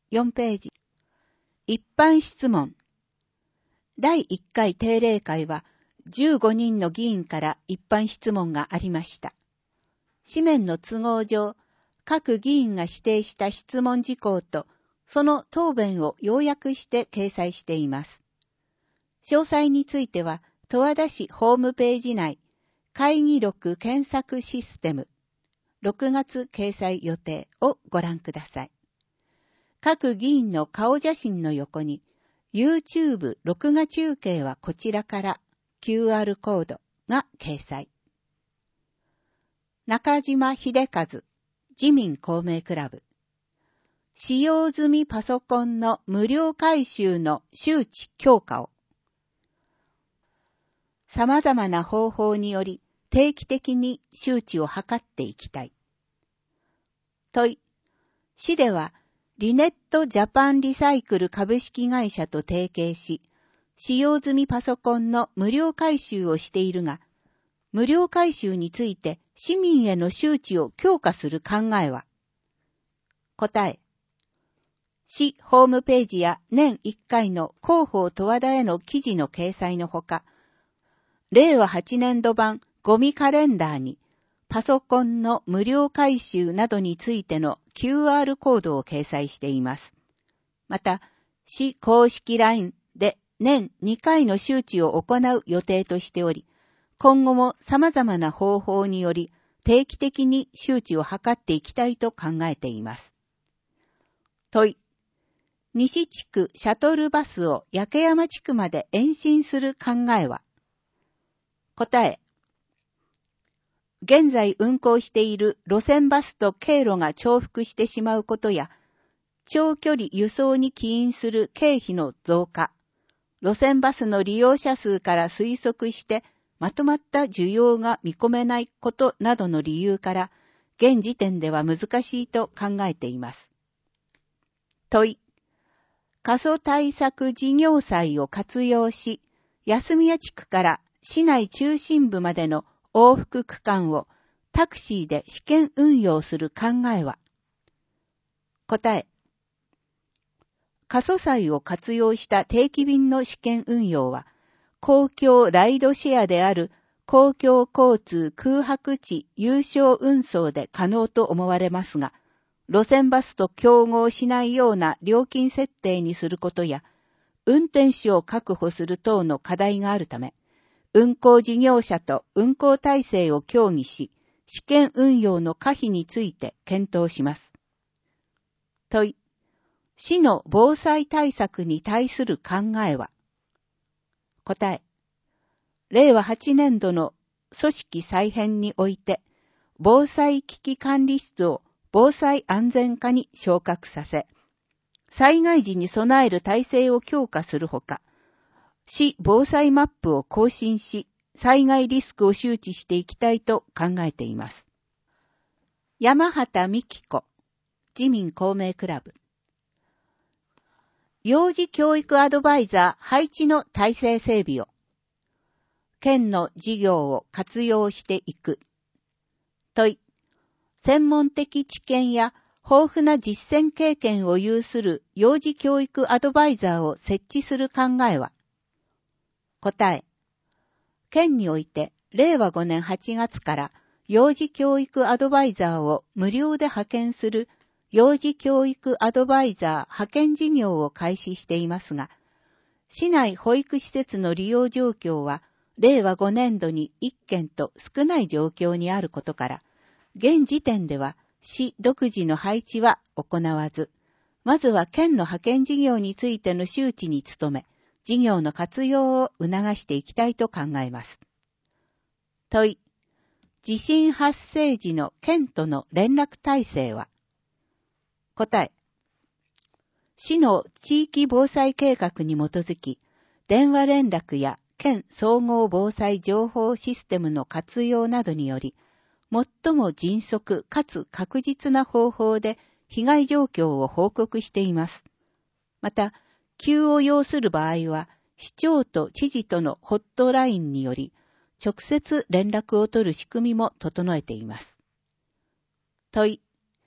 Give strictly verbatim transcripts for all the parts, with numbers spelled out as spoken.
よんページ。一般質問。だいいっかい定例会はじゅうごにんの議員から一般質問がありました。紙面の都合上、各議員が指定した質問事項とその答弁を要約して掲載しています。詳細については、十和田市ホームページ内、会議録検索システム、ろくがつ掲載予定をご覧ください。各議員の顔写真の横に、YouTube 録画中継はこちらから キューアール コードが掲載。中島秀和、自民公明クラブ。使用済みパソコンの無料回収の周知強化を。様々な方法により定期的に周知を図っていきたい。問い。市ではリネットジャパンリサイクル株式会社と提携し、使用済みパソコンの無料回収をしているが、無料回収について市民への周知を強化する考えは。答え。市ホームページや年いっかいの広報十和田への記事の掲載のほか、れいわはちねんど版ゴミカレンダーにパソコンの無料回収などについての キューアール コードを掲載しています。また、市公式 ライン で年にかいの周知を行う予定としており、今後も様々な方法により定期的に周知を図っていきたいと考えています。問い。西地区シャトルバスを焼山地区まで延伸する考えは。答え。現在運行している路線バスと経路が重複してしまうことや、長距離輸送に起因する経費の増加、路線バスの利用者数から推測してまとまった需要が見込めないことなどの理由から、現時点では難しいと考えています。問い。過疎対策事業債を活用し、安宮地区から市内中心部までの往復区間をタクシーで試験運用する考えは。答え。過疎債を活用した定期便の試験運用は、公共ライドシェアである公共交通空白地有償運送で可能と思われますが、路線バスと競合しないような料金設定にすることや、運転手を確保する等の課題があるため、運行事業者と運行体制を協議し、試験運用の可否について検討します。問い。市の防災対策に対する考えは。答え。れいわはちねんどの組織再編において、防災危機管理室を防災安全課に昇格させ、災害時に備える体制を強化するほか、市防災マップを更新し、災害リスクを周知していきたいと考えています。山畑美希子、自民公明クラブ。幼児教育アドバイザー配置の体制整備を。県の事業を活用していく。問い。専門的知見や豊富な実践経験を有する幼児教育アドバイザーを設置する考えは。答え。県においてれいわごねんはちがつから幼児教育アドバイザーを無料で派遣する幼児教育アドバイザー派遣事業を開始していますが、市内保育施設の利用状況はれいわごねんどにいっけんと少ない状況にあることから、現時点では市独自の配置は行わず、まずは県の派遣事業についての周知に努め、事業の活用を促していきたいと考えます。問い。地震発生時の県との連絡体制は。答え。市の地域防災計画に基づき、電話連絡や県総合防災情報システムの活用などにより、最も迅速かつ確実な方法で被害状況を報告しています。また、急を要する場合は、市長と知事とのホットラインにより、直接連絡を取る仕組みも整えています。問い。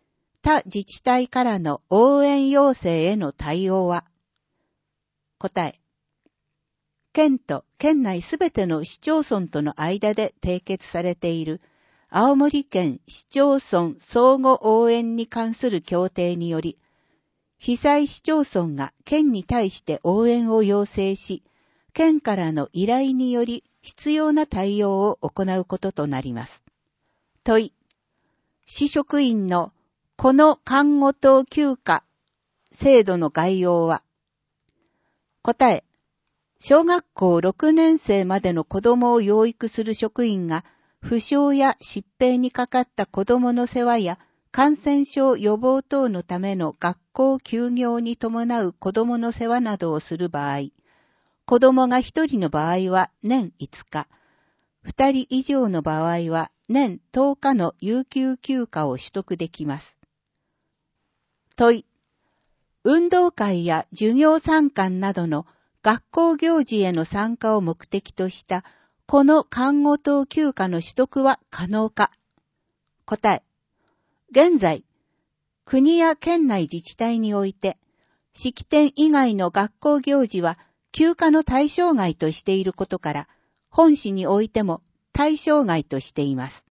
他自治体からの応援要請への対応は？答え。県と県内すべての市町村との間で締結されている青森県市町村相互応援に関する協定により、被災市町村が県に対して応援を要請し、県からの依頼により必要な対応を行うこととなります。問い。市職員のこの看護等休暇制度の概要は？答え。小学校ろくねん生までの子供を養育する職員が、負傷や疾病にかかった子供の世話や感染症予防等のための学校休業に伴う子供の世話などをする場合、子供がひとりの場合は年いつか、ふたり以上の場合は年とおかの有給休暇を取得できます。問い。運動会や授業参観などの学校行事への参加を目的としたこの看護等休暇の取得は可能か？答え。現在、国や県内自治体において、式典以外の学校行事は休暇の対象外としていることから、本市においても対象外としています。